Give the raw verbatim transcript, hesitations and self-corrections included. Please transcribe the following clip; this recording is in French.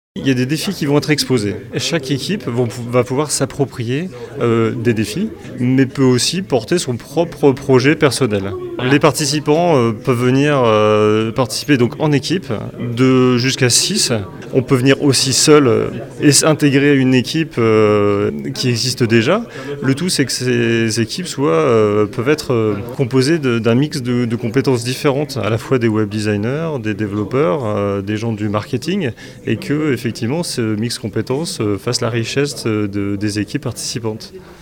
Il y a des défis qui vont être exposés. Chaque équipe vont- va pouvoir s'approprier euh, des défis, mais peut aussi porter son propre projet personnel. Les participants euh, peuvent venir euh, participer donc en équipe de jusqu'à six. On peut venir aussi seul euh, et s'intégrer à une équipe euh, qui existe déjà. Le tout, c'est que ces équipes soient, euh, peuvent être euh, composées de- d'un mix de, de compétences différentes, à la fois des web designers, des développeurs, euh, des gens du marketing, et que effectivement ce mix compétences euh, fasse la richesse de- des équipes participantes.